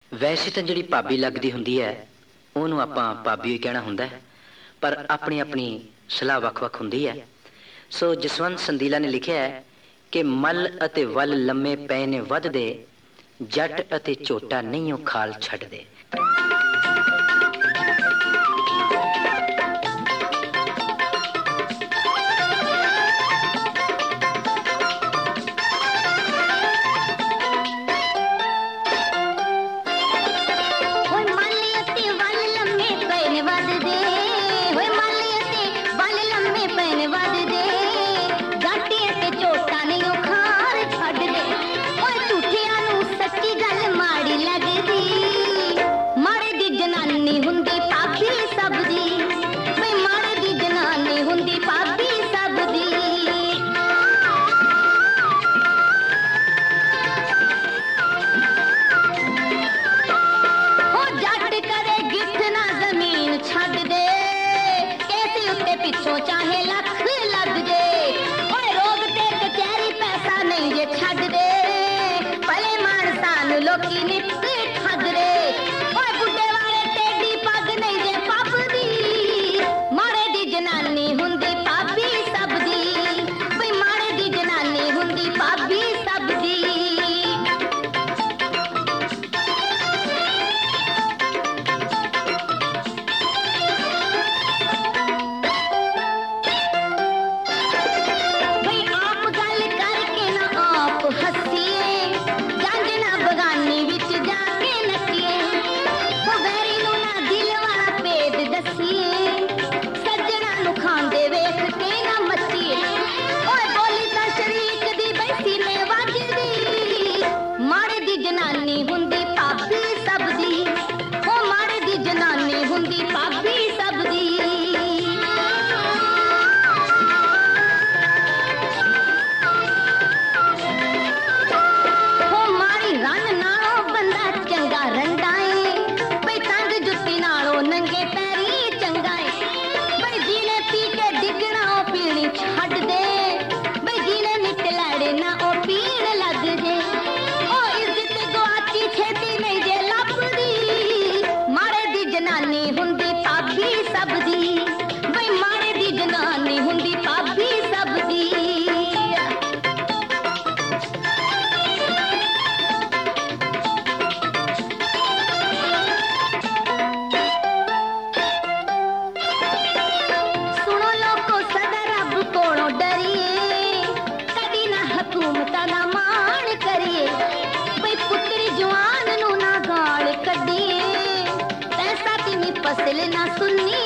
ਵੈਸੇ ਤਾਂ ਜਿਹੜੀ ਭਾਬੀ ਲੱਗਦੀ ਹੁੰਦੀ ਹੈ ਉਹਨੂੰ ਆਪਾਂ ਭਾਬੀ ਹੀ ਕਹਿਣਾ ਹੁੰਦਾ ਹੈ, ਪਰ ਆਪਣੀ ਆਪਣੀ ਸਲਾਹ ਵੱਖ-ਵੱਖ ਹੁੰਦੀ ਹੈ। ਸੋ ਜਸਵੰਤ ਸੰਦੀਲਾ ਨੇ ਲਿਖਿਆ ਹੈ ਕਿ ਮੱਲ ਅਤੇ ਵੱਲ ਲੰਮੇ ਪਏ ਨੇ ਵੱਧਦੇ, ਜੱਟ ਅਤੇ ਝੋਟਾ ਨਹੀਂ ਉਹ ਖਾਲ ਛੱਡਦੇ। चाहे लख लग जे रोग ते कचहरी पैसा नहीं जे छड़ दे, भले मानसा नूं लोकी नित ठग दे। बुढ़े वाले टेढ़ी पग नहीं जे पबदी, माड़े दी जनानी हुंदी भाभी सब दी, बई माड़े दी जनानी हुंदी भाभी सब दी। फसल ना सुननी